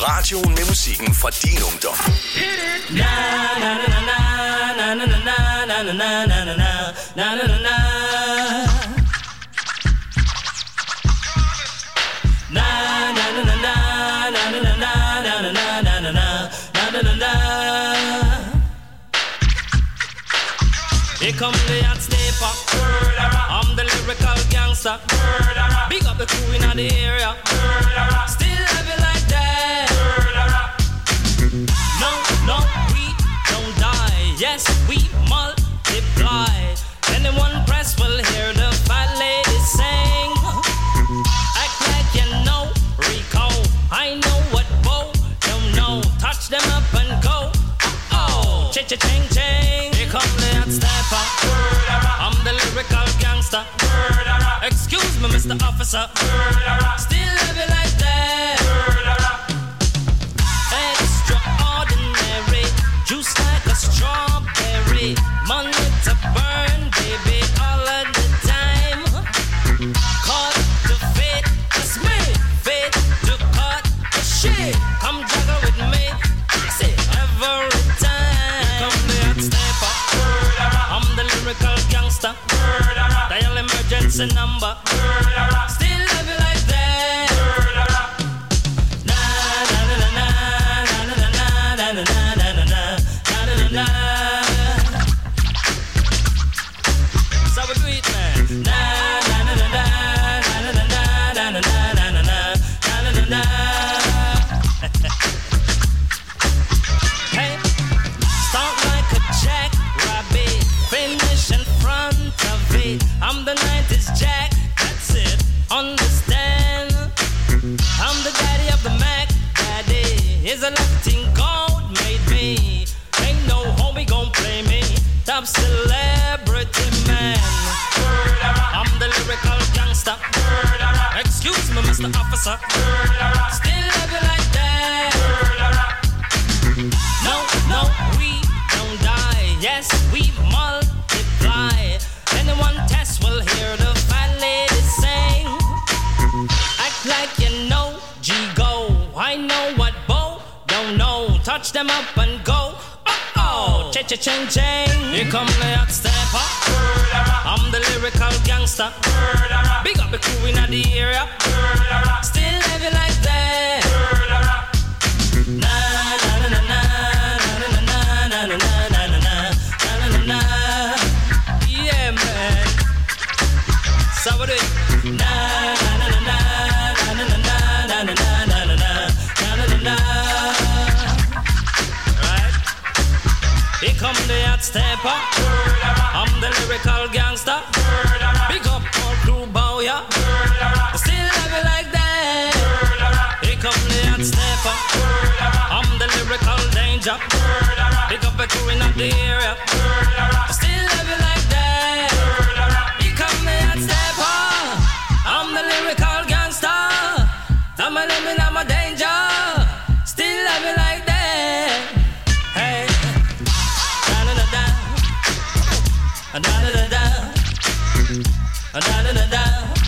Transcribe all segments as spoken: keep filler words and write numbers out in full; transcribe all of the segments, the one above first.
Radioen med musikken fra din ungdom. Na na na na na na na na na na na na na na na na. Na na na na na na na na na na na na na na na. Here come the hot stepper. I'm the lyrical gangster. Big up the crew in the area. Still have it like that. No, no, we don't die. Yes, we multiply. Anyone press will hear the fat lady sing. Act like you know Rico. I know what Bo don't know. Touch them up and go. Oh, cha-cha-ching, ching. Here come the hot stepper. I'm the lyrical gangster. Excuse me, Mister Officer. Still have it like that. Extraordinary. Juice like a strawberry. Money to burn, baby, all of the time. Cut to fit, it's me. Fit to cut the shit. Come juggle with me. See, every time. Come the hot stepper. I'm the lyrical gangster. Dial emergency number. Still love you like that. Na na na na na na na na na na na na na na. So we do it, man. Na na na na na na na na na na na na na na. Hey, start like a jackrabbit, finish in front of it. I'm the nineties Jack, that's it. Understand? I'm the daddy of the Mac Daddy. Is a Latin gold made me. Ain't no homie gon' play me. Top celebrity man. I'm the lyrical gangster. Excuse me, Mister Officer. Still love you like that. No, no, we don't die. Yes, we multiply. Anyone test will hear the fat lady sing. Act like you know G-Go. I know what Bo don't know. Touch them up and go. Oh-oh, cha-cha-ching-ching. Here come the hot stepper. I'm the lyrical gangster. Big up the crew in the area. Still have it like that. Na na na na na na na na na na na na na. Yeah, man. So we do it. Na na na na na na na na na na na na na. Right. Here come the hot stepper. I'm the lyrical gangster. Big up all crew bow ya. Still have it like that. Here come the hot stepper. I'm the lyrical danger. Big up the crew in the area. Still have it like that. Here come the hot stepper. I'm the lyrical gangster. I'm a living, I'm a danger. Still have it like that. Hey, da da da da, da da da da, da da da da.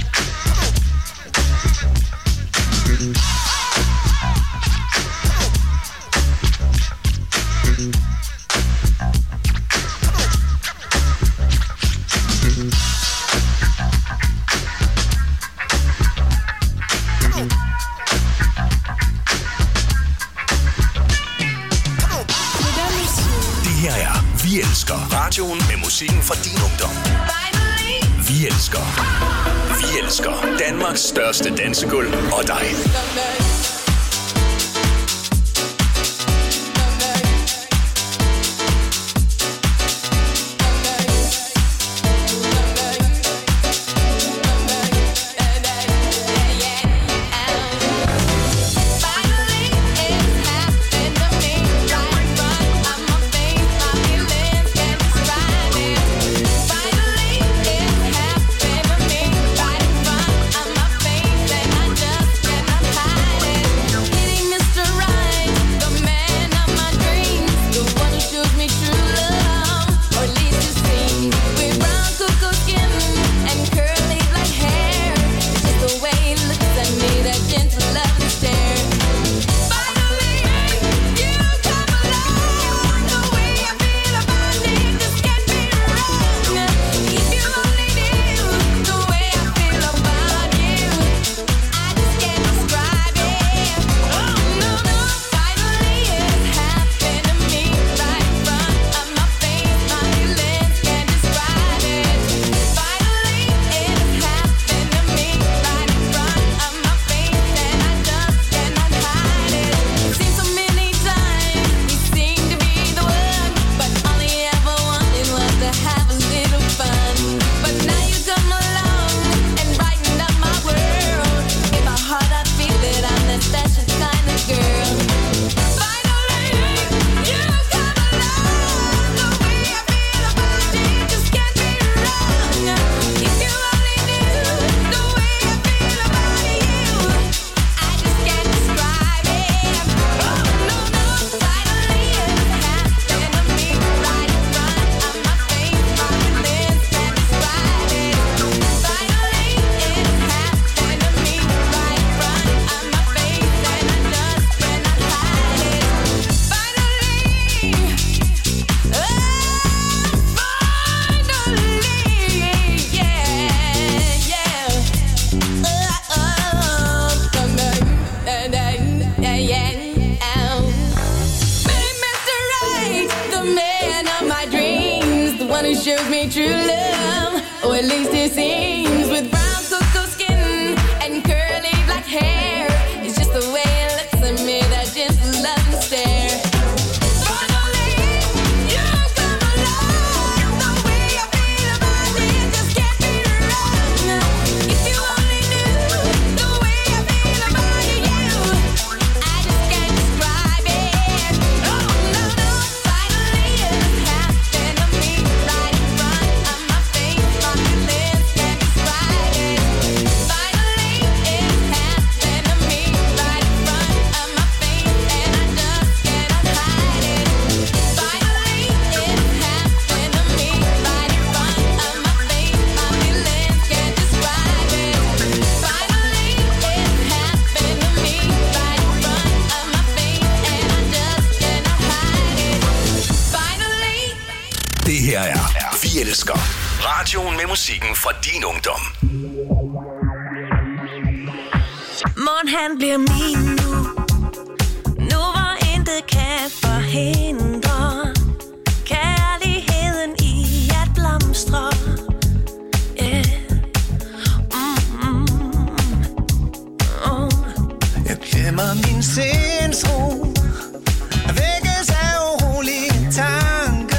Vi elsker radioen med musikken fra din ungdom. Vi elsker. Vi elsker Danmarks største dansegulv og dig. Right in front of my face, and I just cannot hide it. one who shows me true love, or at least it seems. With brown cocoa skin and curly black hair, it's just the way it looks at me that just doesn't stare. Her er Vi Elsker. Radioen med musikken fra din ungdom. Morgen han bliver min nu. Nu hvor intet kan forhindre kærligheden i at blomstre. Yeah. Mm-hmm. Oh. Jeg glemmer min sindsro. Vækkes af urolige tanker.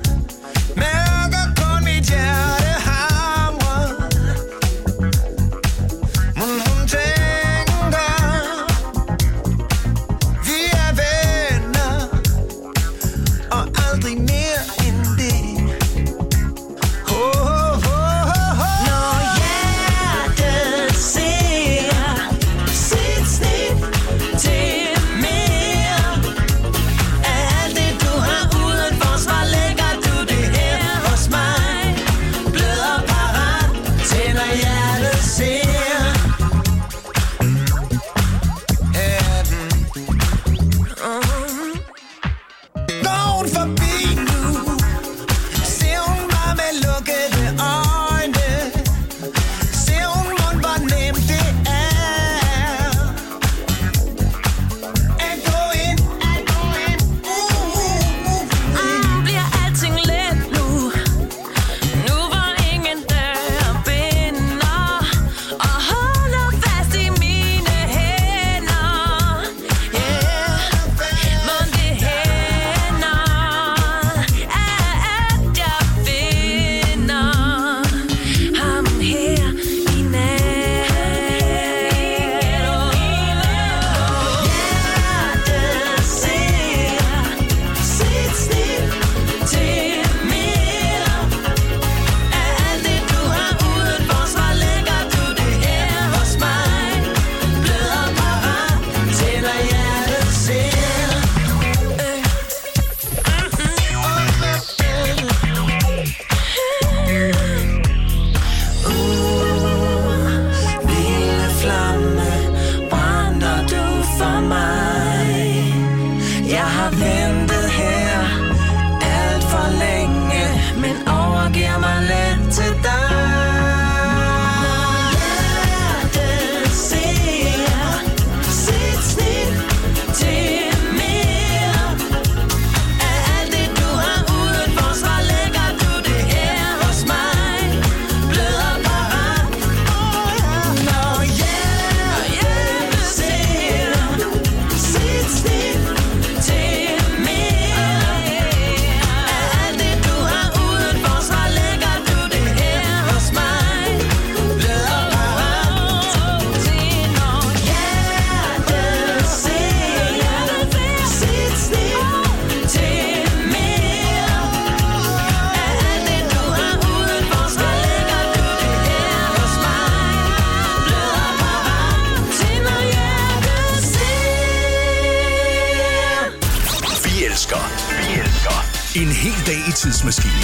En hel dag i tidsmaskinen.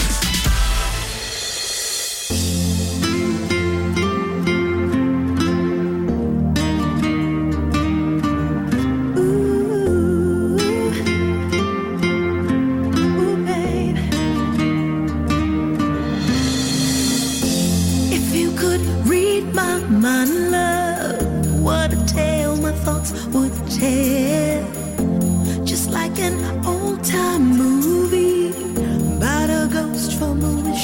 Just like an old time movie about a ghost from a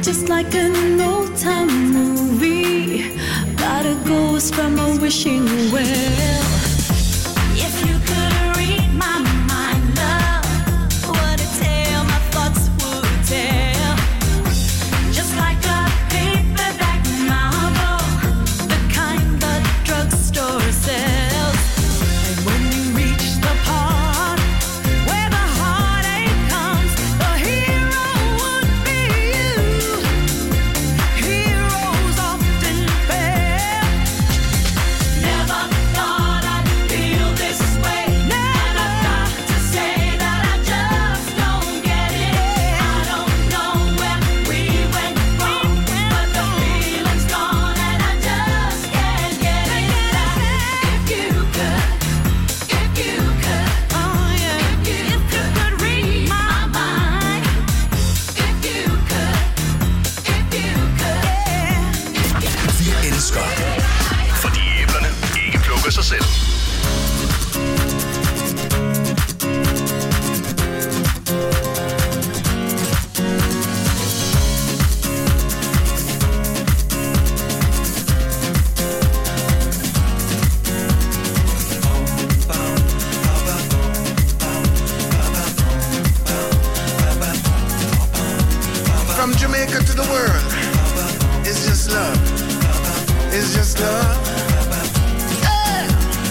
just like an old-time movie. Got a ghost from a wishing well. If you could read my mind, love, what a tale my thoughts would tell. Just like a paperback novel, the kind the drugstore sells. And when you reach the part where the heartache comes, the hero would be you. Heroes often fail. Never thought I'd feel this way. And I've got to say that I just don't get it. I don't know where we went wrong, but the feeling's gone and I just can't get it back. If you could, if you could, oh yeah, if you could read my mind, if you could, if you could, Vi elsker, fordi æblerne ikke plukker sig selv. From Jamaica to the world, it's just love. It's just love. Yeah.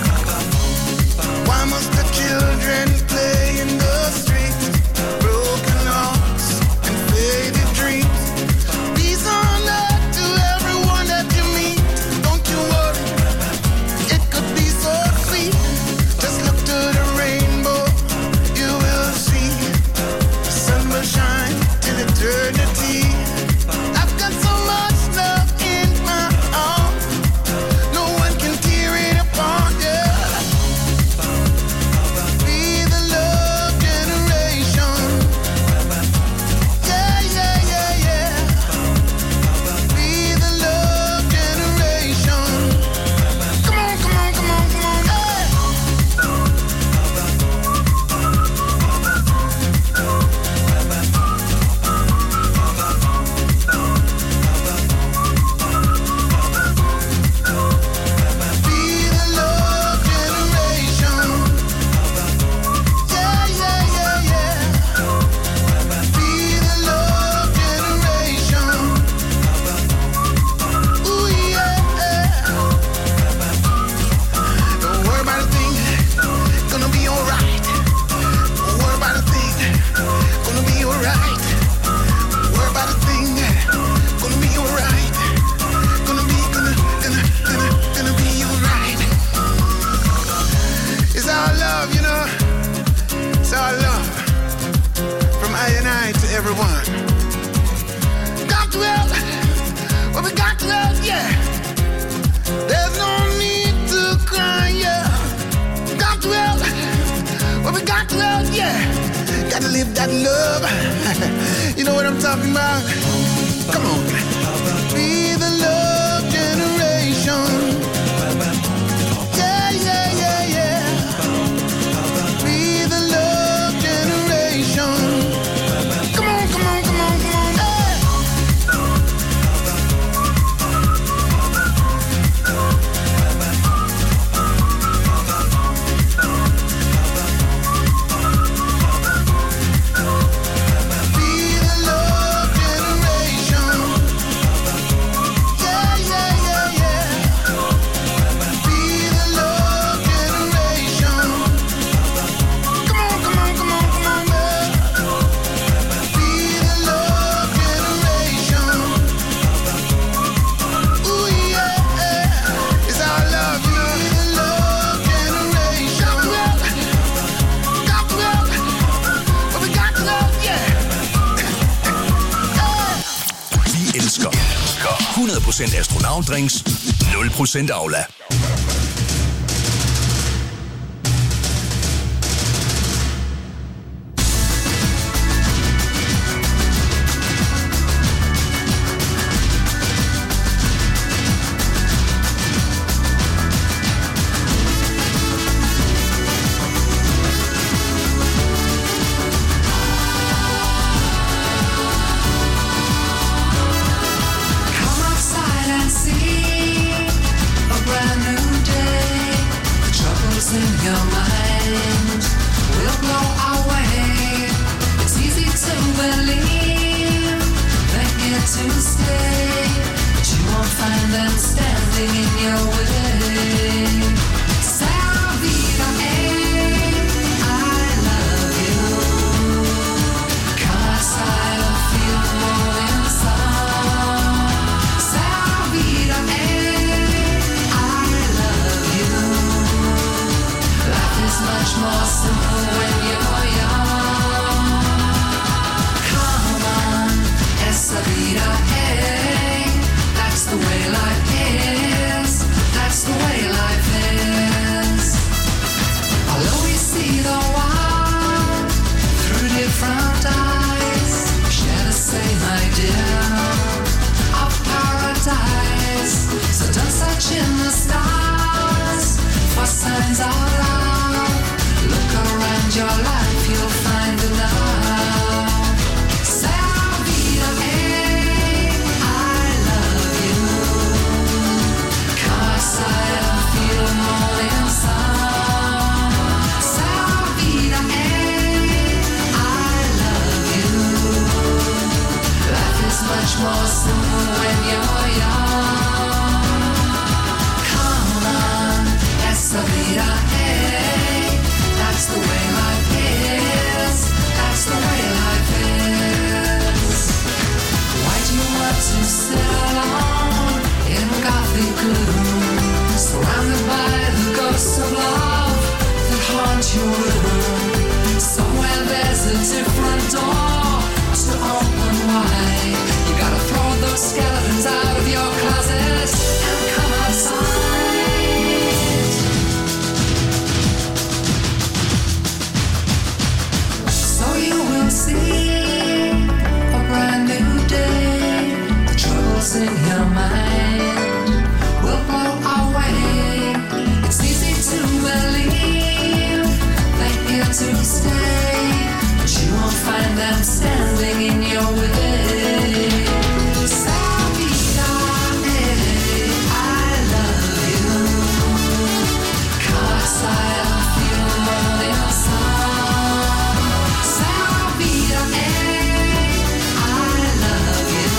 Why must the children play in the streets? Broken hearts and faded dreams. Peace on earth to everyone that you meet. Don't you worry, it could be so sweet. Just look to the rainbow, you will see. The sun will shine till eternity. I've got so much love in my arms, no one can tear it apart, yeah. Be the love generation. Yeah, yeah, yeah, yeah. Be the love generation. Come on, come on, come on, come on, hey. Be the love generation. Yeah, yeah, yeah, yeah. Be the love generation. Ooh, yeah. Don't worry about a thing, gonna be alright. Don't worry about a thing, gonna be alright. Don't worry about a thing, gonna be alright. Gonna be, gonna, gonna, gonna, gonna be alright. It's our love, you know. It's our love. From I and I to everyone. Got to help. Well, we got to help, yeah. There's no need to cry, yeah. Got to help. Well, we got to help, yeah. Got to live that love. You know what I'm talking about? Come on. Be the love generation. Yeah, yeah, yeah, yeah. Be the love generation. Come on, come on, come on, come on. Hey. Be the love generation. Yeah, yeah, yeah, yeah. Be the love generation. Come on, come on, come on, come on, man. Be the love generation. Ooh, yeah. It's our love, you know. Be the love generation. Got to help. Got to help. But we got to love, yeah. Vi elsker hundrede procent astronautdrinks, nul procent Aula. troubles in your mind will blow away. It's easy to believe they're here to stay, but you won't find them standing in your way. Salvita, I love you, 'cause I don't feel more inside. Salvita, I love you. Life is much more simple when you're young. Come on, esa vida, hey, that's the way life is. That's the way life is. I'll always see the world through different eyes. Share the same idea of paradise. So don't search in the stars for signs of love. Look around your life, you'll find enough. Salvita, I love you, 'cause I don't feel more inside. Salvita, I love you. Life is much more simple when you're young. Come on, esa vida, that's the way life is. That's the way life is. Why do you want to sit alone in gothic gloom, surrounded by the ghosts of love that haunt your room? Somewhere there's a different door to open wide. You gotta throw those skeletons out of your closet and come outside. So you will see a brand new day. The troubles in your mind will blow away. It's easy to believe they're here to stay, but you won't find them standing in your way. Salvita, I love you, 'cause I don't feel more inside. Salvita, I love you.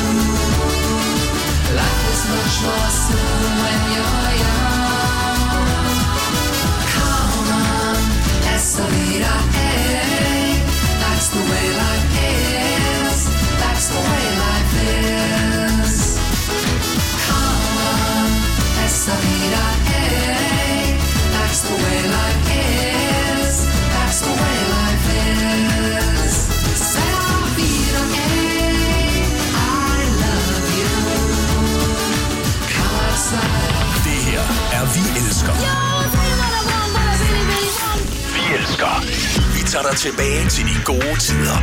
Life is much more simple when you're young. Come on, esa vida, that's the way life is. That's the way life is. Come on, esa vida, that's the way life is. That's the way life is. Salvita, I love you, 'cause I Det her er Vi Elsker. Vi elsker. Vi tager dig tilbage til de gode tider.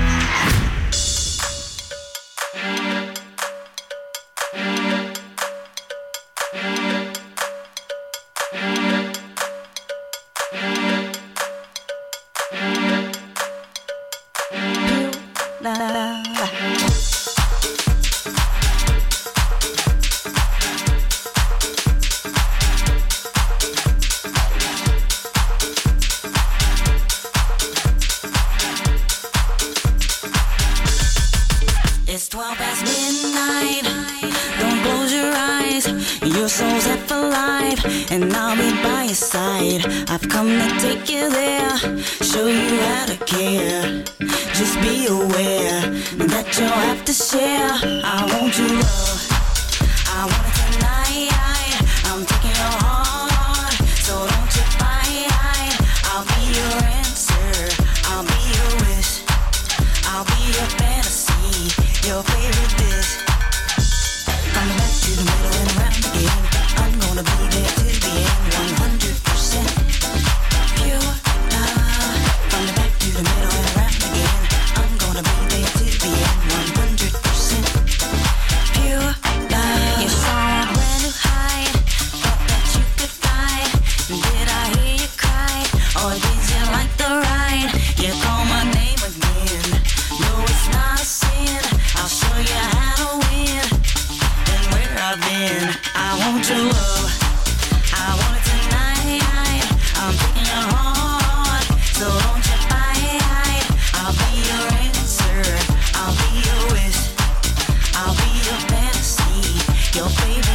It's twelve past midnight. Don't close your eyes. Your soul's set for life, and I'll be by your side. I've come to take you there, show you how to care. Just be aware that you'll have to share. I want your love, I want it tonight. I'm taking your heart, so don't you fight. I'll be your answer, I'll be your wish, I'll be your fantasy, your favorite dish. From the back to the middle and around again, I'm gonna be there till the end, one hundred percent pure love. From the back to the middle and around again, I'm gonna be there till the end, one hundred percent pure love. You saw a brand new height, thought that you could fly. Did I hear you cry, or did you like the ride? You call my name again, no it's not a sin. I'll show you how to win, and where I've been. I want your love, I want it tonight. I'm taking your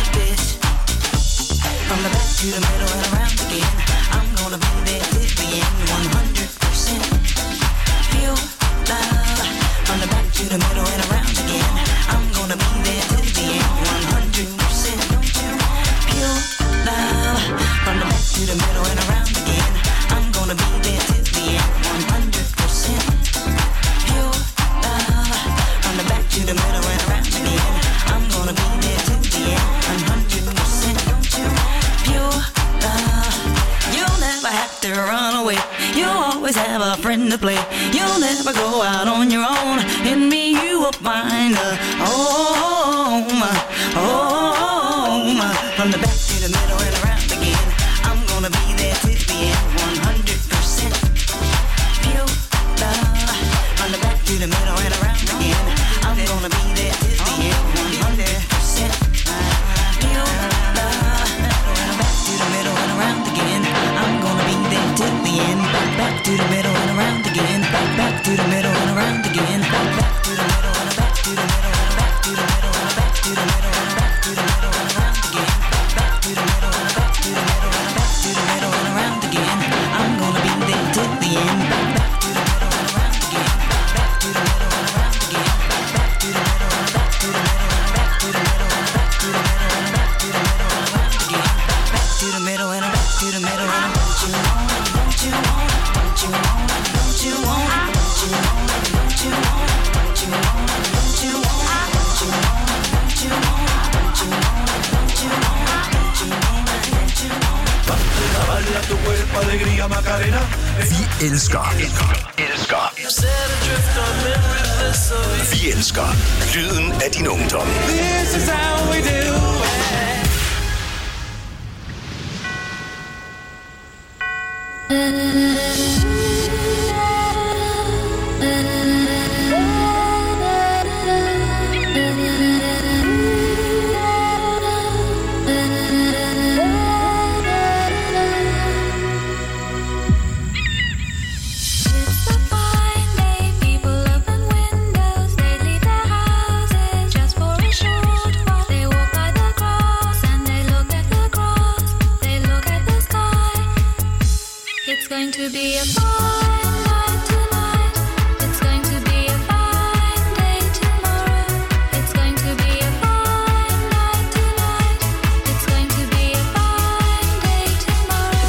like this. From the back to the middle and around again. I'm gonna be there till the end, one hundred percent. Feel love. From the back to the middle and around again. I'm gonna be there till the end, one hundred percent. Pure love. From the back to the middle and around again. I'm gonna be there till the end, one hundred percent. Pure love. From the back to the middle and around again. I'm gonna be there till the end, one hundred percent. Pure love. You'll never have to run away. You'll always have a friend to play. You'll never go out on your own. In me you will find a home, home. From the back to the middle and around again. I'm gonna be there till the end, one hundred percent. Pure love. From the back to the middle and around again. I'm gonna be there till the end, one hundred percent. Pure love. From the back to the middle and around again. I'm gonna be there till the end. Back, back to the middle and around again. Back, back to the middle and around again. Back, back to the middle and back to the middle and back to the middle and back to the middle and back to the middle and around again. Back to the middle and back to the middle and back to the middle and around again. I'm gonna be there till the end. Back, back to the middle and around again. Back to the middle and around again. Back to the middle and back to the middle and back to the middle and back to the middle and back to the middle and around again. Back to the middle and back to the middle and don't you want it? Don't you want it? Don't you want it? Don't you want it? Don't you want it? Don't you want it? Don't you want it? Don't you want it? Don't you want it? Don't you want it? Don't you want it? Don't you want it? Don't you want it? Don't you want it? Baila tu cuerpo, alegría, Macarena. Vi elsker, elsker, elsker. Vi elsker lyden af din ungdom. This is how we do it. Going to be a fine night tonight. It's going to be a fine day tomorrow. It's going to be a fine night tonight. It's going to be a fine day tomorrow.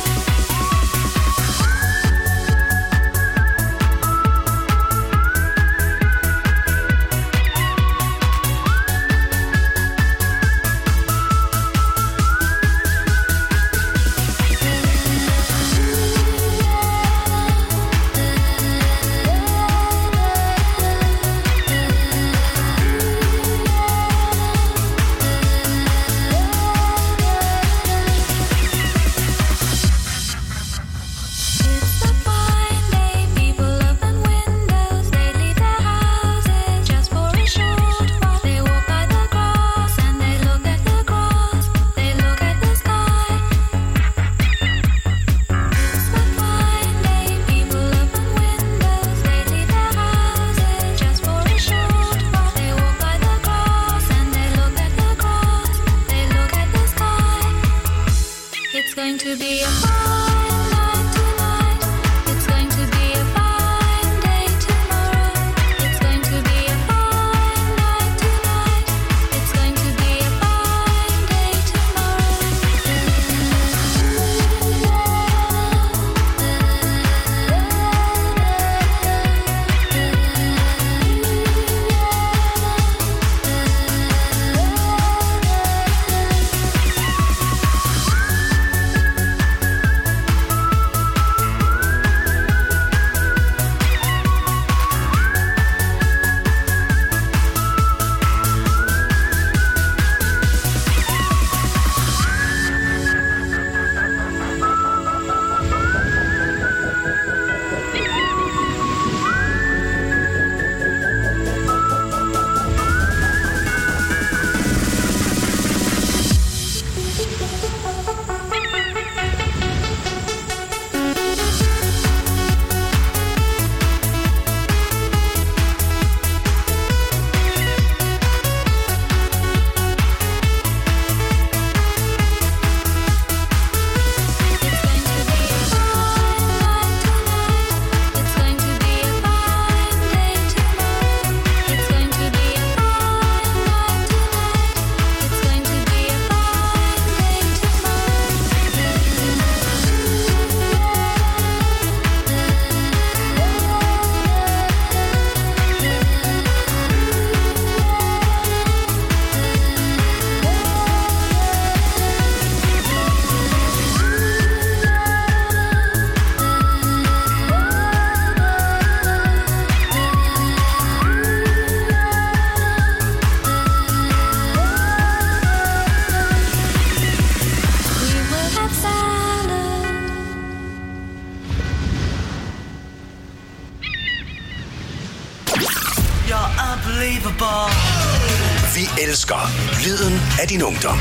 It's going to be a fine night tonight. It's going to be a fine day tomorrow. It's going to be a fine night tonight. It's going to be a fine day tomorrow. unbelievable. Vi elsker lyden af din ungdom.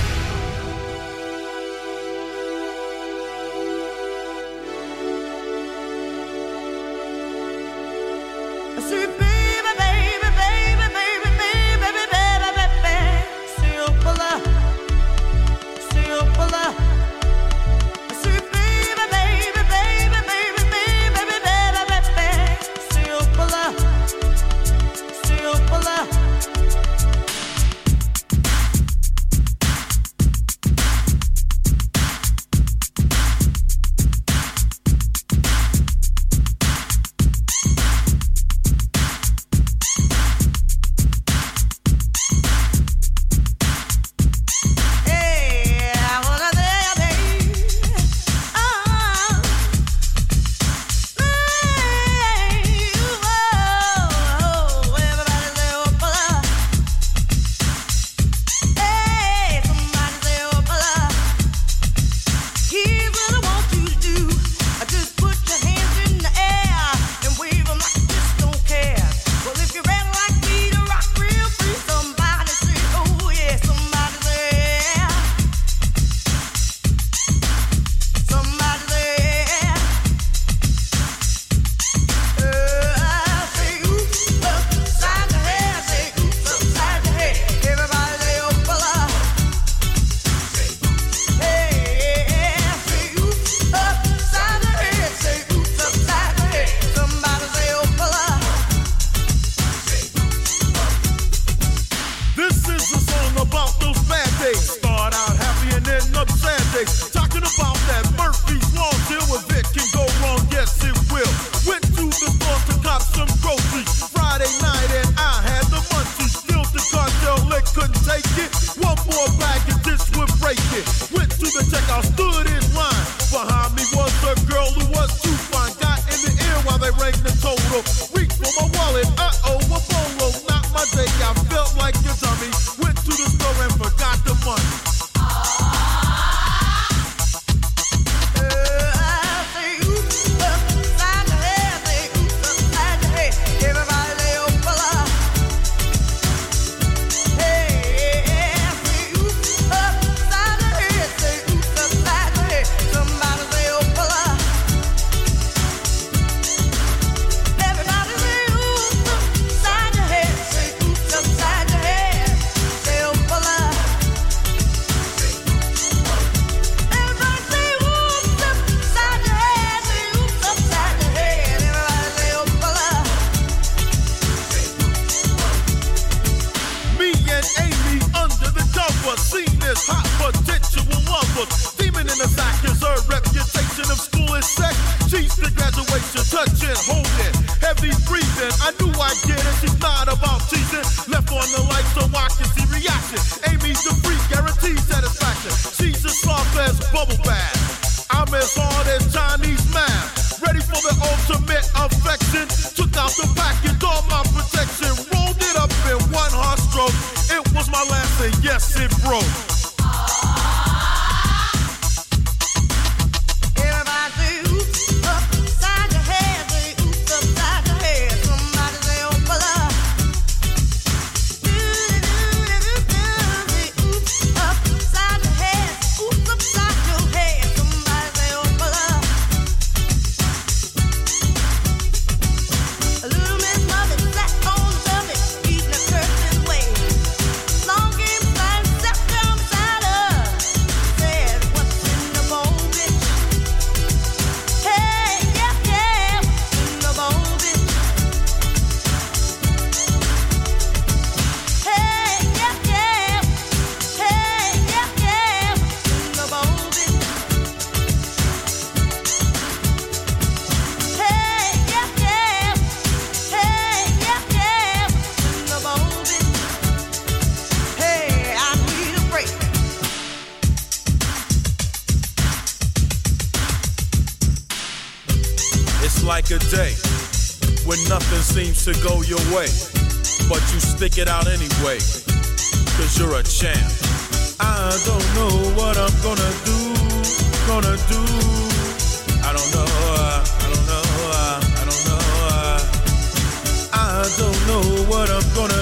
like a day when nothing seems to go your way, but you stick it out anyway, cause you're a champ. I don't know what I'm gonna do, gonna do. I don't know, uh, I don't know, uh, I don't know, uh, I don't know what I'm gonna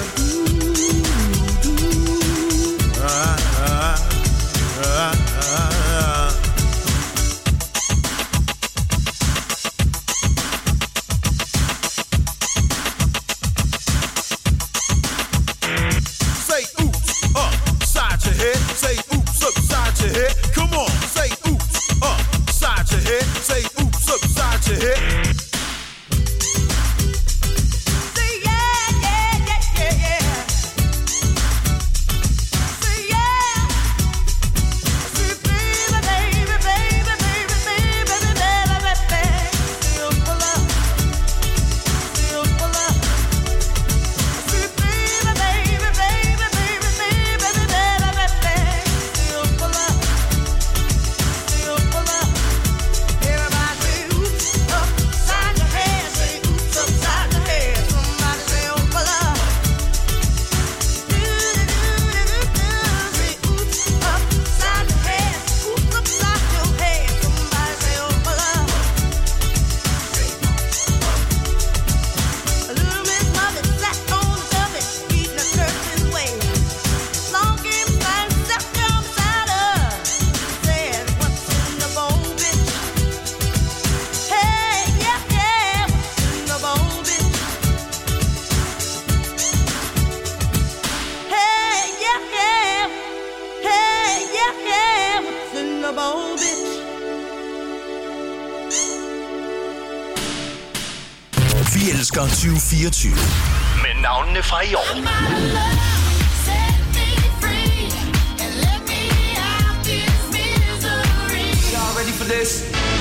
old bitch. Vi elsker tyve fireogtyve med navnene fra i år. Y'all ready for this?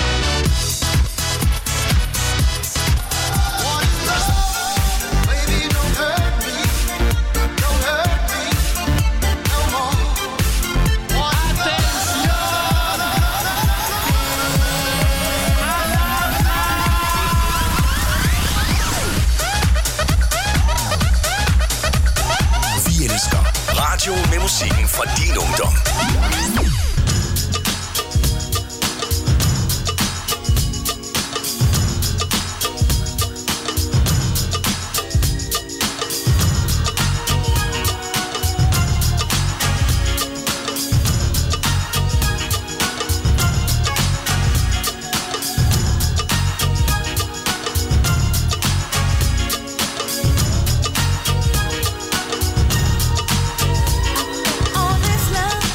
Radio med musikken fra din ungdom. All this love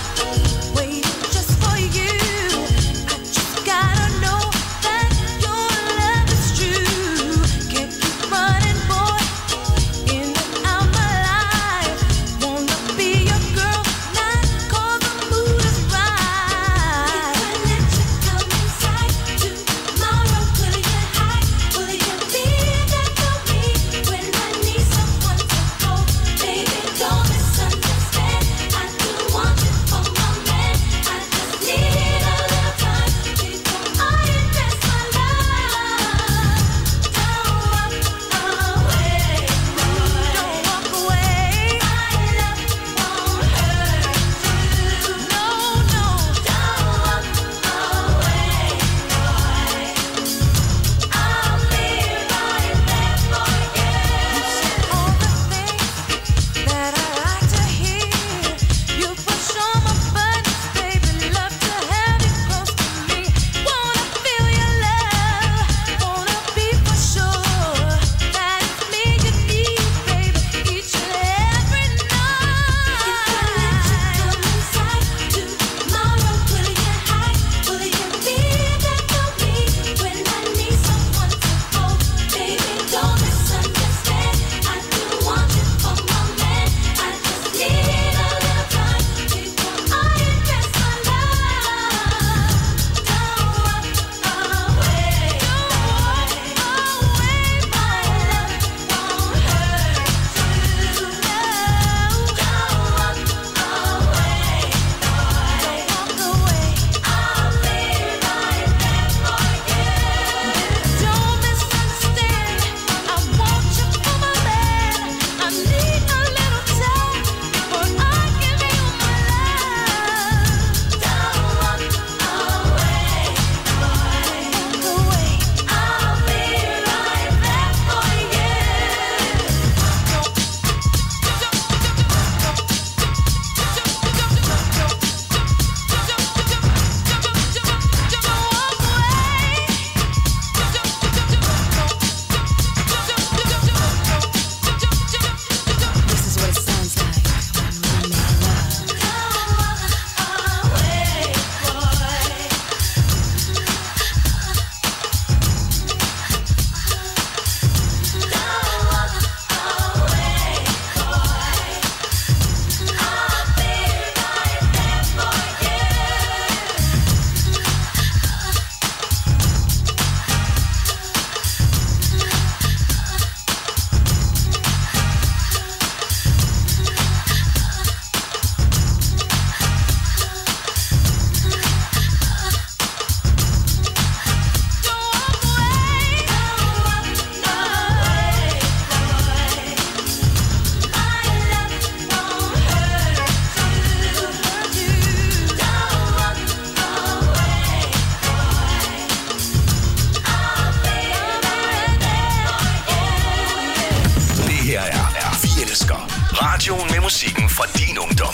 Radioen med musikken fra din ungdom.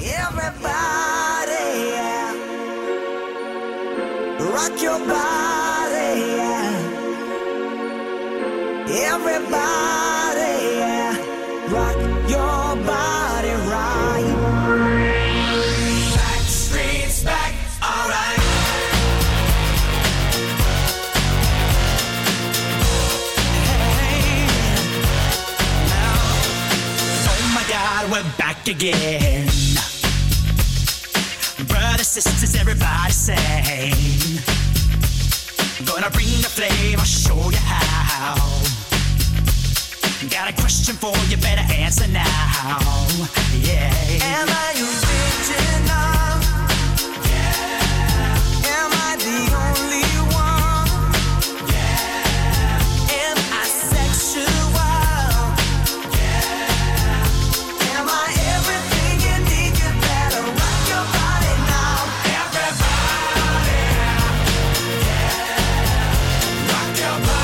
Everybody, yeah. Rock your body, yeah. Everybody, yeah. Rock your body right. Back streets back, alright. again. Brothers, sisters, everybody sing. Gonna bring the flame, I'll show you how. Got a question for you, better answer now. Yeah. Am I original? Yeah. Am I the only one? Yeah. Am I sexual? Yeah. Am I everything you need? You better rock your body now. Everybody. Yeah. Rock your body.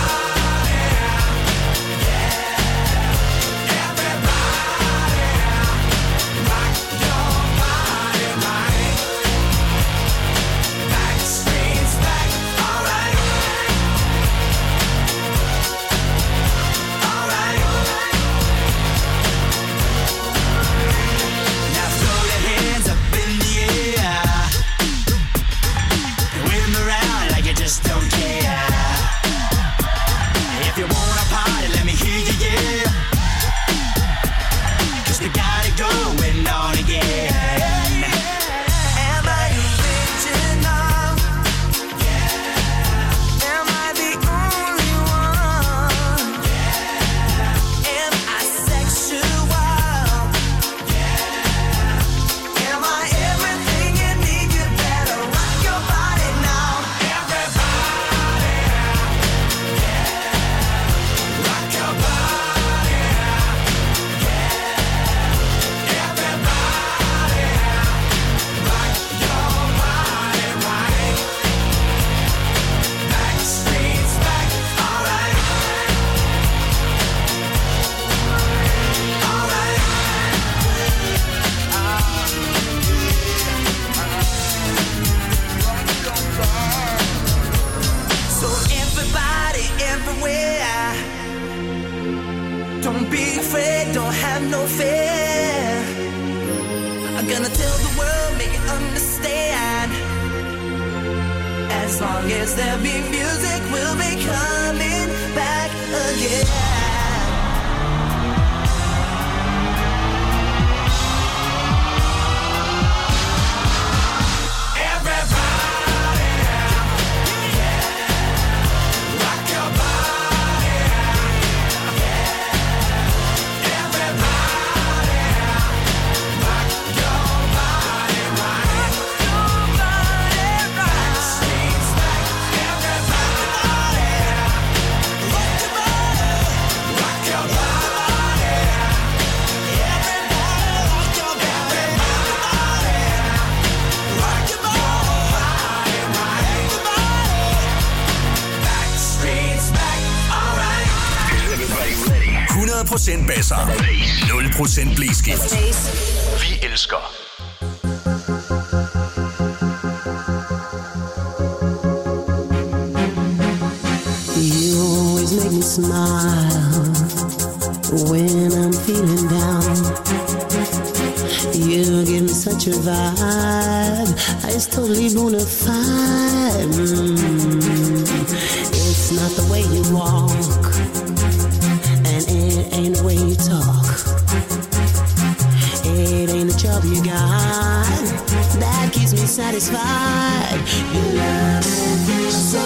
Just don't care. If you wanna party, let me hear you, yeah. 'Cause we got it going on again. Am I original? Yeah. Am I the only one? Yeah. Am I sexual? Yeah. Am I everything you need? You better rock your body now. Don't be afraid, don't have no fear. I'm gonna tell the world, make it understand. As long as there be music, we'll be coming back again. hundrede procent basser. nul procent blæskift. Vi elsker. You always make me smile when I'm feeling down. You give me such a vibe, it's totally bona fide. Mm. It's not the way you walk, and it ain't the way you talk. It ain't the job you got that keeps me satisfied. You love me so.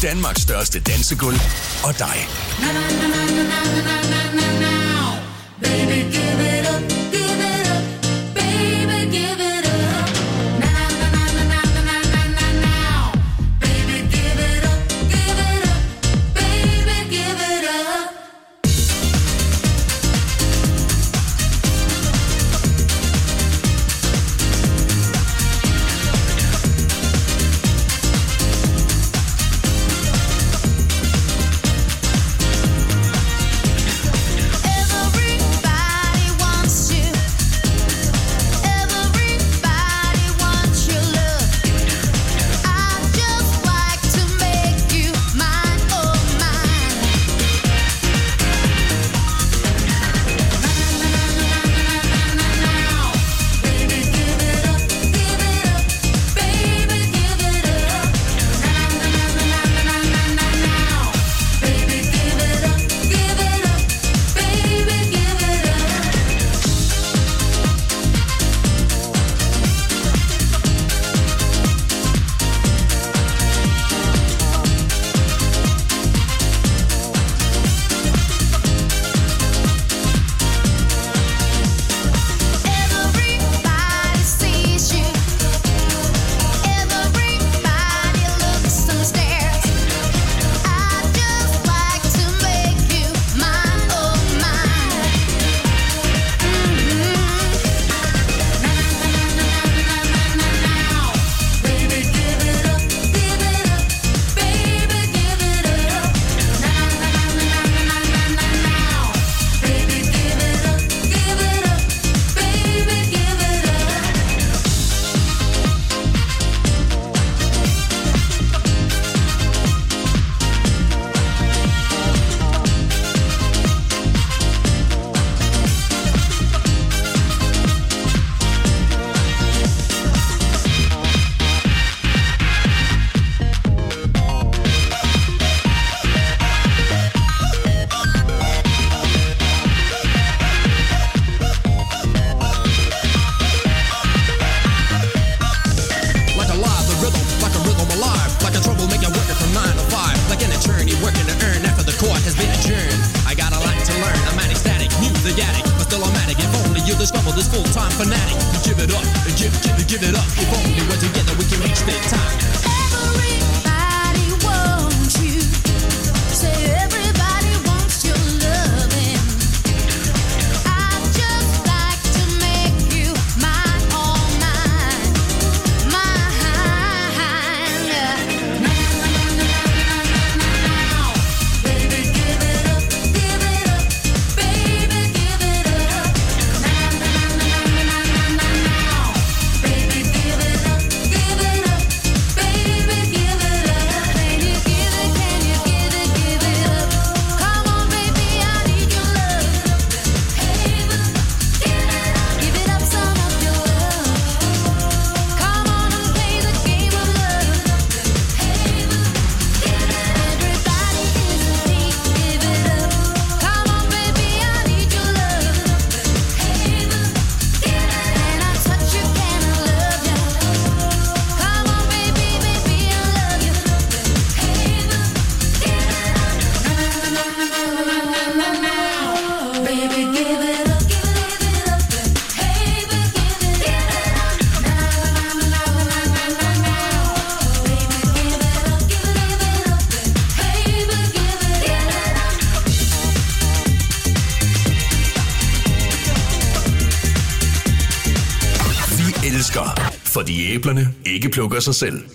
Danmarks største dansegulv og dig. Baby, give it up, give it up, baby, give it up. Now, now, now, now, now, now, now, now. Baby, give it up, give it up, baby, give it up. Everybody wants you. Everybody wants your love. I'd just like to make you mine, oh mine. Now, baby, give it up, give it up, baby, give it up. Now, baby, give it up, give it up, baby, give it up. Everybody sees you. Everybody looks and stares. I'd just like to make you mine, oh mine. Now, baby, give it up, give it up, baby, give it up. Now, baby, give it up, give it up, baby, give it up. Like a live, the rhythm, like a rhythm alive, like a troublemaker working from nine to five, like an attorney working to earn after the court has been adjourned. I got a lot to learn, I'm an ecstatic, music addict, but still I'm addict. If only you discover this full-time fanatic, give it up, give, give, give it up. If only we're together, we can reach that time. Everybody wants you. Say everybody wants your loving. I'd just like to make you mine, all mine, mine. Now, baby, give it up, give it up, baby, give it up. Now, baby, give it up, give it up, baby, give it up. Can you give it, can you give it, give it up? Come on, baby, I need your love. Hey, give it up, give it up, some of your love. Come on and play the game of love. Hey, everybody is a thief, give it up. Come on, baby, I need your love. Hey, can I touch you, can I love you? Come on, baby, baby, I love you. Hey, baby, give it up, give it up. Hey, give it up. Baby, give it up, give it up. Hey, give it up. Vi elsker, fordi æblerne ikke plukker sig selv.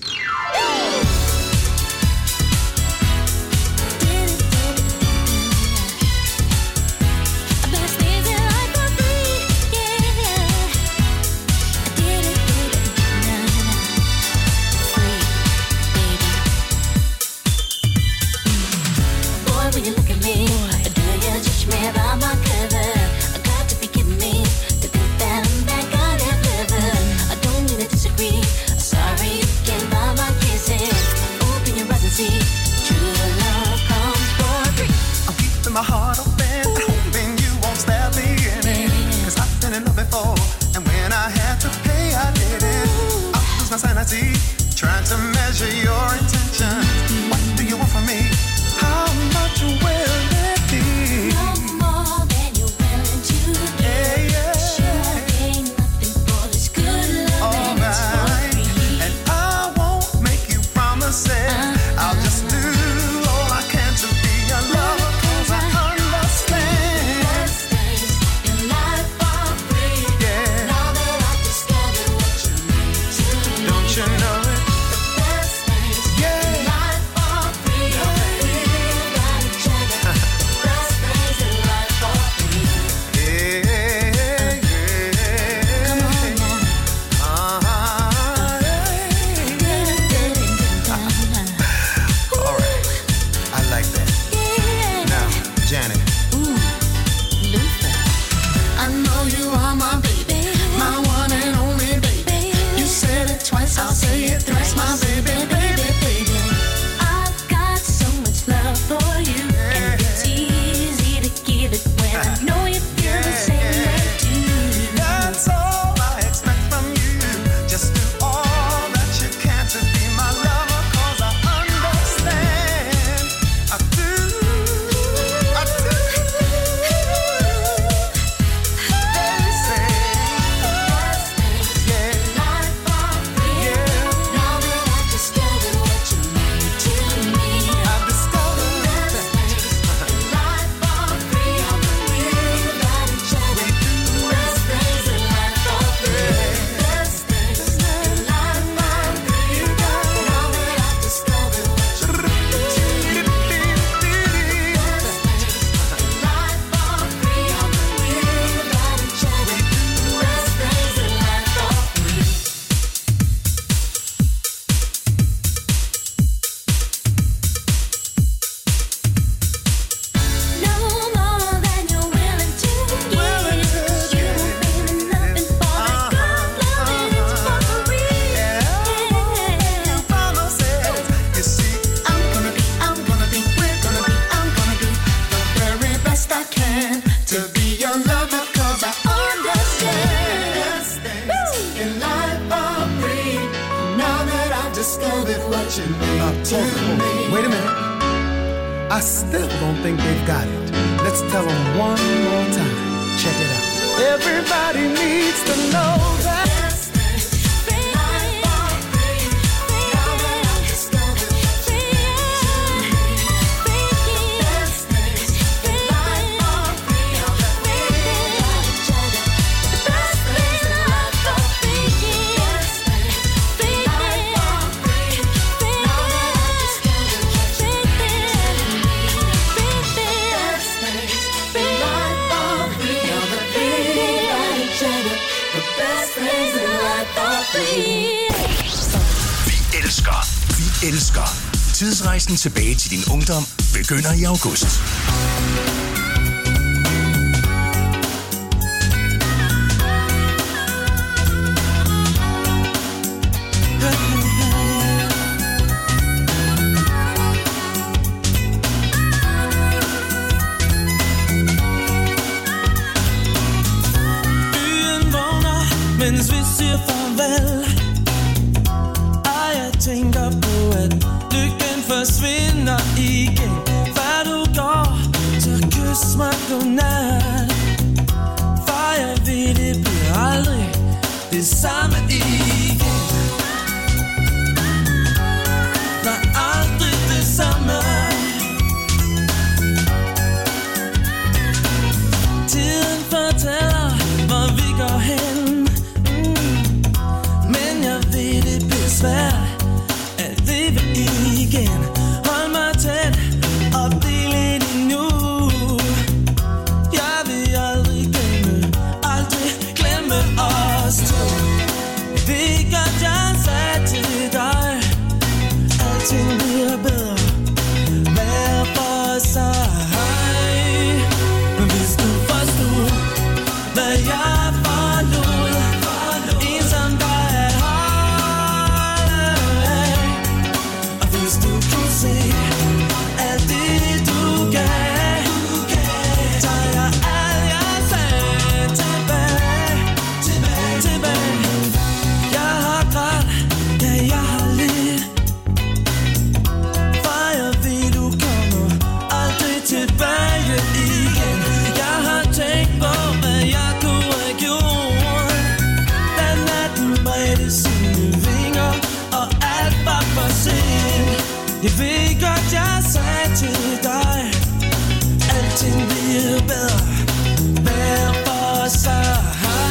I've been sneezing like a bee, yeah, yeah. I did it, did it, na na na. Free, baby. Boy, when you look at me, do you judge me by my cover? I got to be kidding me to think that I'm back on that river. I don't mean to disagree. Sorry, you can't buy my kisses. Open your eyes and see true love comes for free. I'm keeping my heart open, hoping you won't stab me in it. Cause I've been in love before, and when I had to pay, I did it. I lose my sanity, trying to measure your intention. What do you want discovered what you mean to me. Wait a minute. I still don't think they've got it. Let's tell them one more time. Check it out. Everybody needs to know that. Vi elsker, vi elsker. Tidsrejsen tilbage til din ungdom begynder i august. Byen vågner, mens vi siger farvel. Og jeg tænker på, at lykken forsvinder igen. Før du går, så kys mig godnat. For jeg ved, det bliver aldrig det samme igen. Nej, aldrig det samme. Tiden fortæller, hvor vi går hen. mm. Men jeg ved, det bliver svært at leve igen. Hold mig tæt og bliv lidt endnu. Jeg vil aldrig glemme, aldrig glemme os to. Jeg ved godt, jeg sagde til dig, alting bliver bedre hver for sig. Men hvis du forstod, hvad jeg forlod, en som dig at holde af. Og hvis du kunne se alt det du gav, tager jeg alt jeg sagde tilbage, tilbage, tilbage. Jeg har grædt, ja jeg har lidt. For jeg ved du kommer aldrig tilbage igen. Jeg har tænkt på hvad jeg kunne have gjort. Da natten bredte sine vinger og alt var for sent. Jeg ved godt jeg sagde til dig, alting bliver bedre hver for sig.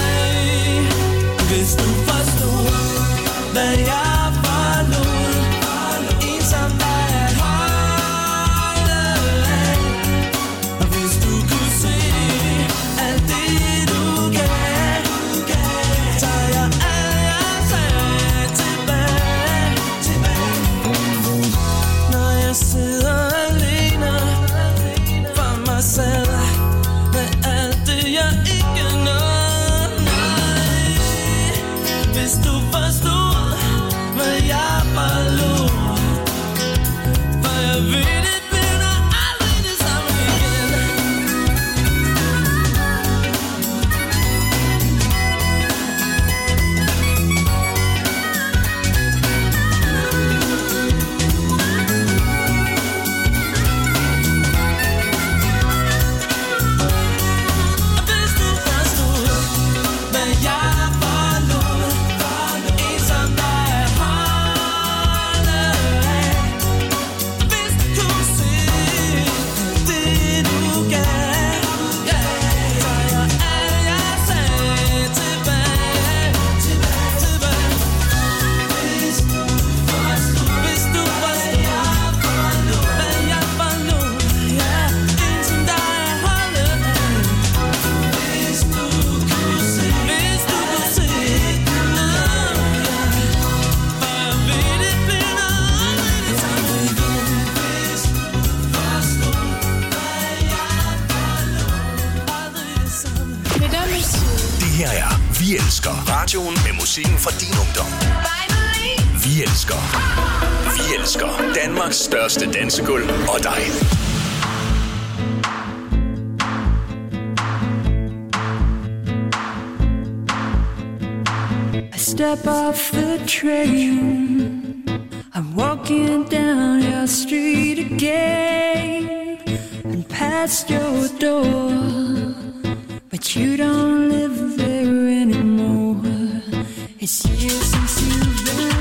Hvis du forstod hvad jeg forlod, en som dig at holde af. Og hvis du kunne se alt det du gav, tager jeg alt jeg sagde tilbage, tilbage. Når jeg sidder alene for mig selv med alt det jeg ikke nåede. Nej, hvis du forstod hvad jeg forlod. For jeg ved det bliver aldrig det samme igen. Hvis du forstod hvad jeg forlod, en som dig at holde af. Hvis du kunne se det du gav, tager jeg alt jeg sagde tilbage, tilbage, tilbage. Hvis du forstod, hvis du forstod hvad jeg forlod, ja, en som dig at holde af. Hvis du kunne se, hvis du kunne se, for jeg ved det bliver aldrig det samme igen. Hvis du forstod hvad jeg forlod, aldrig det samme. Mesdames, messieurs, Det her er Vi elsker. Radioen med musikken fra din ungdom. Vi elsker. Vi elsker Danmarks største dansegulv og dig. I step off the train, I'm walking down your street again and past your door, but you don't live there anymore. It's years since you've been